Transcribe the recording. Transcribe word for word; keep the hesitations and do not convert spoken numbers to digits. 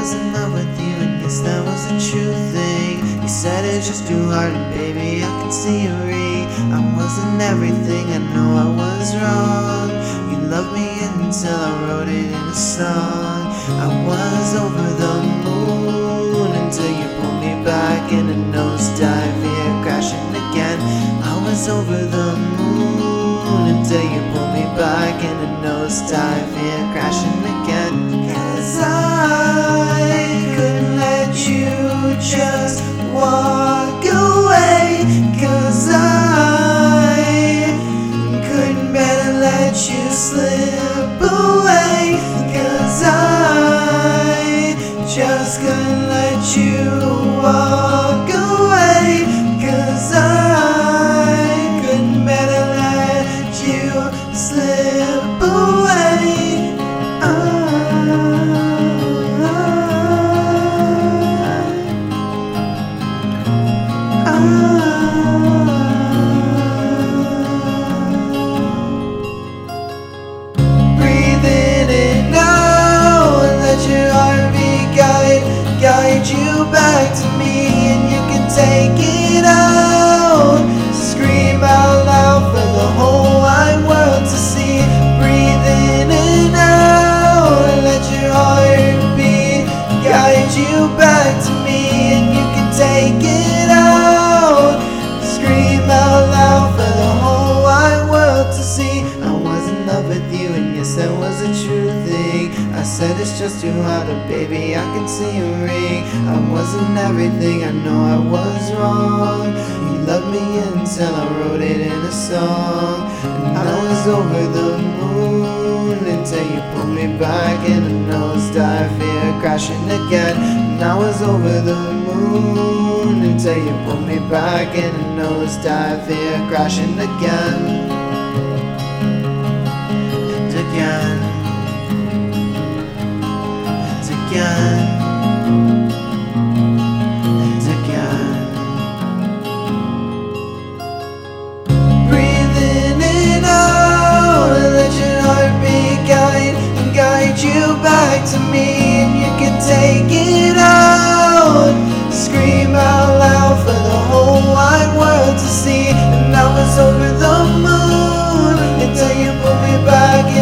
was in love with you, and yes, that was a true thing. You said it's just too hard, and baby, I can see a ring. I wasn't everything, I know I was wrong. You loved me until I wrote it in a song. I was over the moon until you pulled me back in a nosedive, here crashing again. I was over the moon until you pulled me back in a nosedive, here crashing again. 'Cause I couldn't let you just walk away, 'cause I couldn't bear to let you slip away, 'cause I just couldn't let you walk away, 'cause I couldn't bear to let you slip away. Oh. Guide you back to me, and you can take it out. Scream out loud for the whole wide world to see. Breathe in and out, and let your heart beat. Guide you back to me, and you can take it out. Scream out loud for the whole wide world to see. I was in love with you, and yes, that was a true thing. I said it's just too hard, but baby, I can see a ring. I wasn't everything, I know I was wrong. You loved me until I wrote it in a song. And I was over the moon until you pulled me back in a nosedive, here crashing again. And I was over the moon until you pulled me back in a nosedive, here crashing again. And again. Again, and again. Breathe in and out, and let your heartbeat guide and guide you back to me, and you can take it out. Scream out loud for the whole wide world to see. And I was over the moon until you pulled me back in